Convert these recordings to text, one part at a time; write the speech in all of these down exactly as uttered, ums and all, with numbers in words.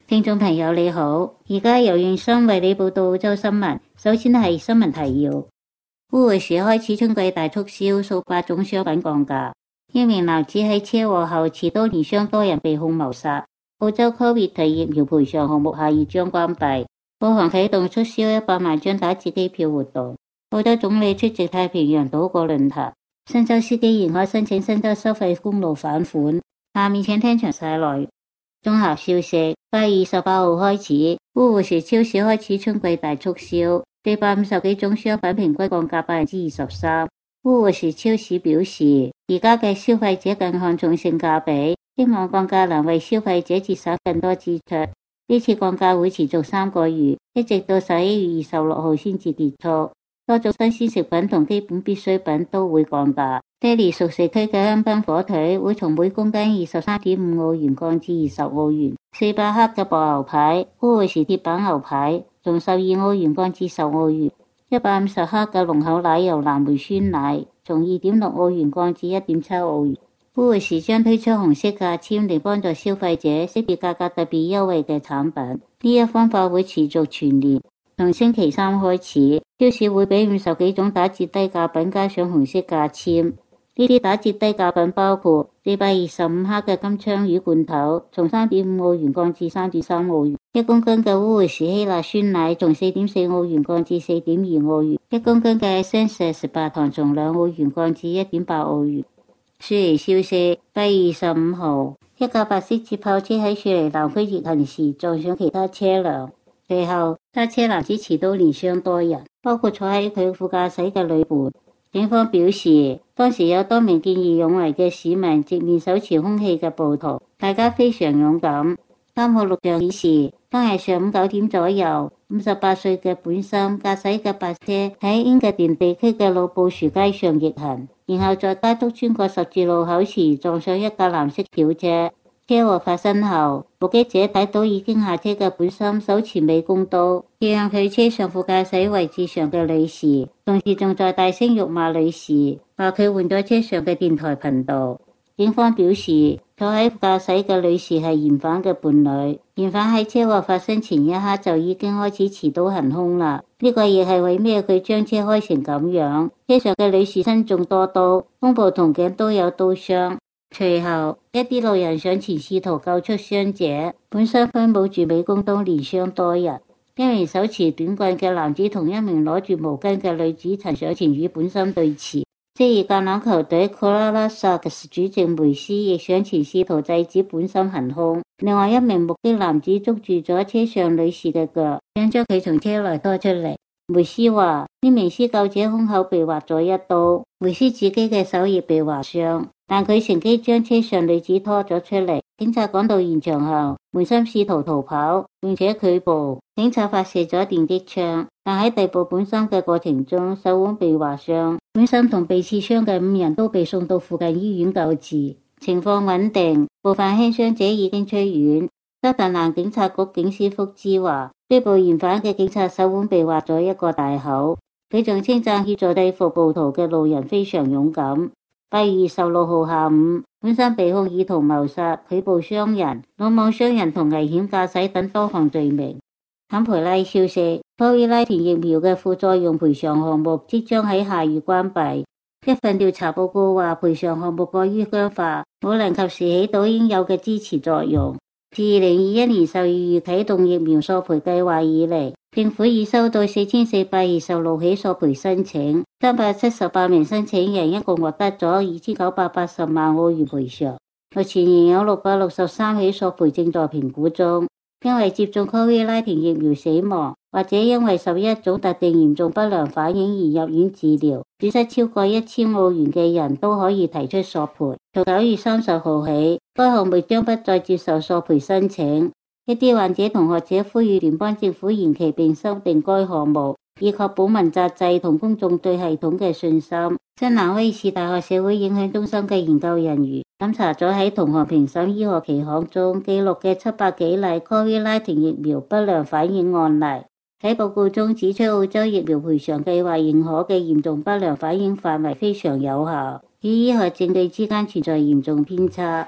聽眾朋友你好，而家由袁生為你報道澳洲新聞。首先係新聞提要：烏會市開始春季大促銷，數百種商品降價。一名男子喺車禍後持刀連傷多人，被控謀殺。澳洲 Covid 疫苗賠償項目下月將關閉。澳航啟動促銷一百萬張打折機票活動。澳洲總理出席太平洋島國論壇。新州司機仍可申請新州收費公路返款。下面請聽詳細內容。綜合消息，八月二十八號開始，烏會市超市開始春季大促銷，四百五十幾種商品平均降價百分之二十三。烏會市超市表示，而家嘅消費者更看重性價比，希望降價能為消費者節省更多支出。呢次降價會持續三個月，一直到十一月二十六號先至結束。多種新鮮食品同基本必需品都會降價。爹利熟食區嘅香檳火腿會從每公斤二十三點五澳元降至二十澳元，四百克嘅薄牛排、烏會市鐵板牛排從十二澳元降至十澳元，一百五十克嘅濃厚奶油藍莓酸奶從二點六澳元降至一點七澳元。烏會市將推出紅色價籤嚟幫助消費者識別價格特別優惠嘅產品，呢一方法會持續全年。從星期三開始，超市會俾五十幾種打折低價品加上紅色價籤。呢啲打折低價品包括四百二十五克嘅金槍魚罐頭，從三點五澳元降至三點三澳元；一公斤嘅烏會市希臘酸奶從四點四澳元降至四點二澳元；一公斤嘅 Essence 白糖從兩澳元降至一點八澳元。雪梨消息，八月二十五號，一架白色捷豹車喺雪梨南區逆行時撞上其他車輛，隨後揸車男子持刀連傷多人，包括坐喺佢副駕駛嘅女伴。警方表示，當時有多名見義勇為嘅市民直面手持兇器嘅暴徒，大家非常勇敢。監控錄像顯示，當日上午九點左右，五十八歲嘅本森駕駛嘅白車喺英格蘭地區嘅老布殊街上逆行，然後在加速穿過十字路口時撞上一架藍色轎車。車禍發生後，目擊者睇到已經下車嘅本森手持美工刀，刺向佢車上副駕駛位置上嘅女士，同時仲在大聲辱罵女士，話佢換咗車上嘅電台頻道。警方表示，坐喺副駕駛嘅女士係嫌犯嘅伴侶，嫌犯喺車禍發生前一刻就已經開始持刀行兇啦。呢個亦係為咩佢將車開成咁樣。車上嘅女士身中多刀，胸部同頸都有刀傷。隨後，一啲路人上前試圖救出傷者，本身揮舞住美工刀連傷多人。一名手持短棍嘅男子同一名攞住毛巾嘅女子曾上前與本身對峙。職業橄欖球隊 Cronulla Sharks 主席梅斯亦上前試圖制止本身行兇。另外一名目擊男子捉住咗車上女士嘅腳，想將佢從車內拖出嚟。梅斯話：呢名施救者胸口被劃咗一刀，梅斯自己嘅手亦被劃傷，但佢乘機將車上女子拖咗出嚟。警察趕到現場後，梅森試圖逃跑，並且拒捕。警察發射咗電擊槍，但喺逮捕本森嘅過程中，手腕被劃傷。本森同被刺傷嘅五人都被送到附近醫院救治，情況穩定，部分輕傷者已經出院。德特蘭警察局警司福茲話，追捕嫌犯嘅警察手腕被劃咗一個大口。佢仲稱讚協助對付暴徒嘅路人非常勇敢。八月二十六號下午，本森被控意圖謀殺、拒捕傷人、魯莽傷人同危險駕駛等多項罪名。坎培拉消息，科威拉田疫苗嘅副作用賠償項目即將喺下月關閉。一份調查報告話，賠償項目過於僵化，冇能及時起到應有嘅支持作用。自二零二一年十二月啟動疫苗索賠計劃以嚟，政府已收到四千四百二十六起索賠申請，三百七十八名申請人一共獲得咗二千九百八十萬澳元賠償。目前仍有六百六十三起索賠正在評估中。因為接種科威拉田疫苗死亡，或者因為十一種特定嚴重不良反應而入院治療，損失超過一千澳元嘅人都可以提出索賠。從九月三十號起，該項目將不再接受索賠申請。一啲患者同學者呼籲聯邦政府延期並修訂該項目，以確保問責制同公眾對系統嘅信心。新南威爾士大學社會影響中心嘅研究人員檢查咗喺同行評審醫學期刊中記錄嘅七百幾例科威拉田疫苗不良反應案例。喺報告中指出，澳洲疫苗賠償計劃認可嘅嚴重不良反應範圍非常有效，與醫學證據之間存在嚴重偏差。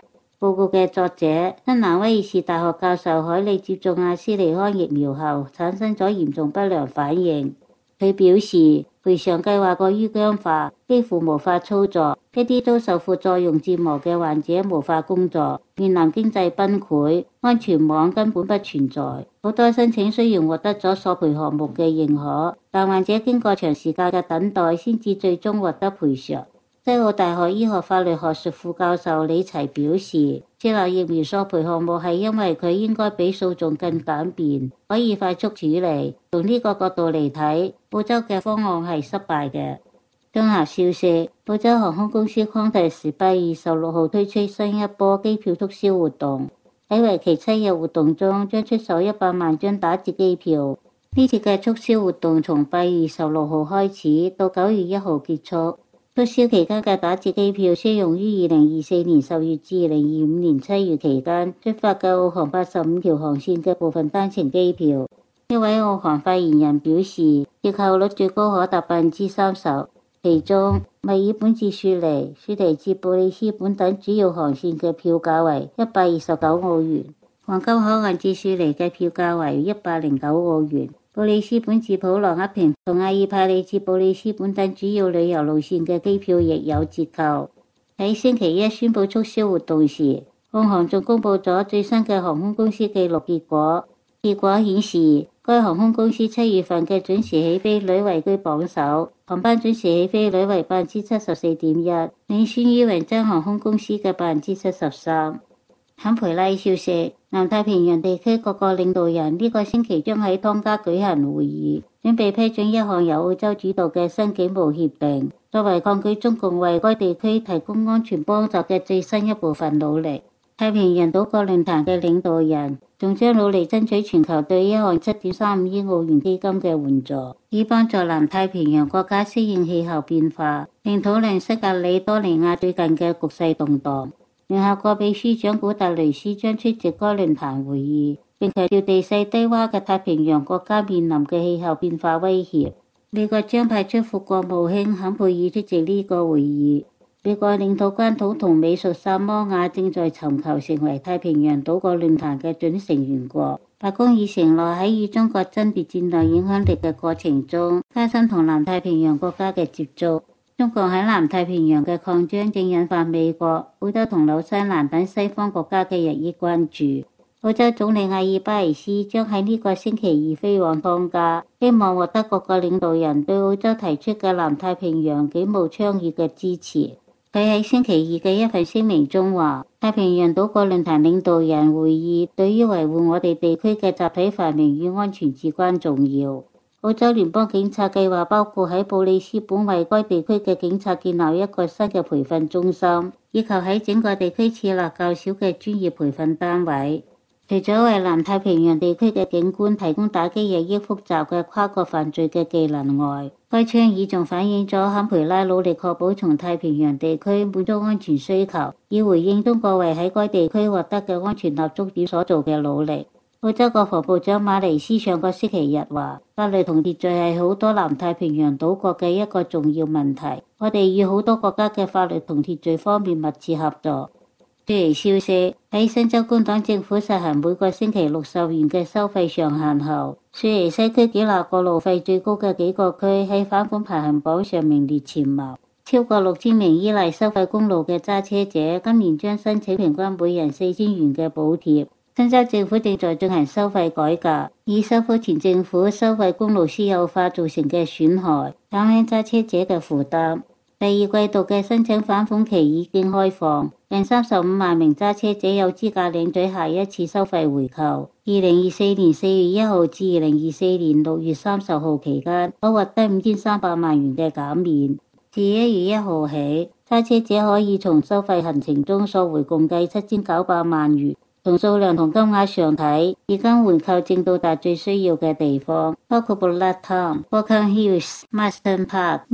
報告嘅作者，新南威爾士大學教授海利接種阿斯利康疫苗後產生咗嚴重不良反應。佢表示賠償計劃過於僵化，幾乎無法操作，一啲遭受副作用折磨嘅患者無法工作，面臨經濟崩潰，安全網根本不存在。好多申請雖然獲得咗索賠項目嘅認可，但患者經過長時間嘅等待先至最終獲得賠償。西澳大學醫學法律學術副教授李齊表示，設立疫苗索賠項目係因為佢應該比訴訟更簡便，可以快速處理。從呢個角度嚟睇，澳洲嘅方案係失敗嘅。綜合消息，澳洲航空公司 Qantas 八月十六號推出新一波機票促銷活動，喺為期七日活動中將出售一百萬張打折機票。呢次嘅促銷活動從八月十六號開始到九月一號結束。促銷期間嘅打折機票適用於二零二四年十月至二零二五年七月期間出發嘅澳航八十五條航線嘅部分單程機票。一位澳航發言人表示，折扣率最高可達百分之三十，其中墨爾本至雪梨、雪梨至布里斯本等主要航線嘅票價為一百二十九澳元，黃金口岸至雪梨嘅票價為一百零九澳元。布里斯本至普羅厄平同阿爾帕里至布里斯本等主要旅遊路線嘅機票亦有折扣。喺星期一宣布促銷活動時，澳航仲公布咗最新嘅航空公司記錄結果。結果顯示，該航空公司七月份嘅準時起飛率位居榜首，航班準時起飛率為百分之七十四點一，領先於維珍航空公司嘅百分之七十三。坎培拉消息，南太平洋地區各個領導人呢個星期將喺湯加舉行會議，準備批准一項由澳洲主導嘅新警務協定，作為抗拒中共為該地區提供安全幫助嘅最新一部分努力。太平洋島國論壇嘅領導人仲將努力爭取全球對一項七點三五億澳元基金嘅援助，以幫助南太平洋國家適應氣候變化，並討論西格里多尼亞最近嘅局勢動盪。聯合國秘書長古特雷斯將出席該論壇會議，並強調地勢低洼嘅太平洋國家面臨嘅氣候變化威脅。美國將派出副國務卿坎佩爾出席呢個會議。美國領土關土同美屬薩摩亞正在尋求成為太平洋島國論壇嘅準成員國。白宮已承諾喺與中國爭奪戰略影響力嘅過程中，加深同南太平洋國家嘅接觸。中共喺南太平洋嘅擴張正引發美國、澳洲同紐西蘭等西方國家嘅日益關注。澳洲總理阿爾巴尼斯將喺呢個星期二飛往湯加，希望獲得各個領導人對澳洲提出嘅南太平洋警務倡議嘅支持。佢喺星期二嘅一份聲明中話，太平洋島國論壇領導人會議對於維護我哋地區嘅集體繁榮與安全至關重要。澳洲聯邦警察計劃包括喺布里斯本為該地區嘅警察建立一個新嘅培訓中心，以及喺整個地區設立較少嘅專業培訓單位。除咗為南太平洋地區嘅警官提供打擊日益複雜嘅跨國犯罪嘅技能外，該倡議仲反映咗坎培拉努力確保從太平洋地區滿足安全需求，以回應中國為喺該地區獲得嘅安全立足點所做嘅努力。澳洲國防部長馬尼斯上個星期日話，法律同秩序係好多南太平洋島國嘅一個重要問題，我哋與好多國家嘅法律同秩序方面密切合作。雪梨消息，喺新州工黨政府實行每個星期六十元嘅收費上限後，雪梨西區幾立個路費最高嘅幾個區喺返工排行榜上名列前茅。超過六千名依賴收費公路嘅揸車者今年將申請平均每人四千元嘅補貼。新州政府正在進行收費改革，以修復前政府收費公路私有化造成嘅損害，減輕揸車者嘅負擔。第二季度嘅申請返款期已經開放，近三十五萬名揸車者有資格領取下一次收費回扣。二零二四年四月一號至二零二四年六月三十號期間，可獲得五千三百萬元嘅減免。自一月一號起，揸車者可以從收費行程中索回共計七千九百萬元。從數量同金額上睇，而家回扣正到達最需要嘅地方，包括 Bullet Town、Walker Hills、Marston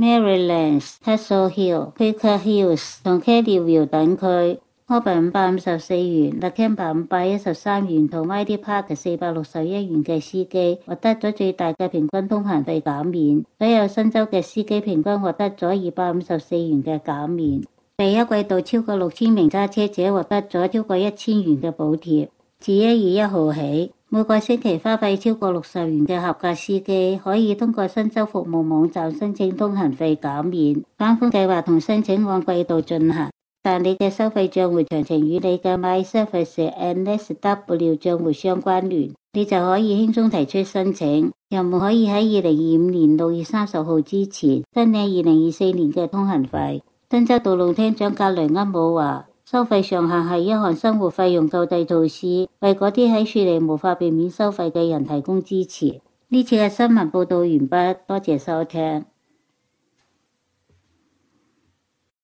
Park、Marylands、Castle Hill、Quaker Hills 同 Kellyville 等區。Auburn 五百五十四元、Lakemba 五百一十三元同 Mighty Park 四百六十一元嘅司機獲得咗最大嘅平均通行費減免，所有新州嘅司機平均獲得咗二百五十四元嘅減免。 第一季度超過六千名揸車者獲得咗超過一千元嘅補貼。自一月一號起，每個星期花費超過六十元嘅合格司機可以通過新州服務網站申請通行費減免。返款計劃同申請按季度進行，但你嘅收費賬戶詳情與你嘅 MyService N S W 賬戶相關聯，你就可以輕鬆提出申請。又唔可以喺二零二五年六月三十號之前申領二零二四年嘅通行費。新州道路廳長格雷厄姆話，收費上限係一項生活費用救濟措施，為嗰啲喺雪梨無法避免收費嘅人提供支持。呢次嘅新聞報道完畢，多謝收聽。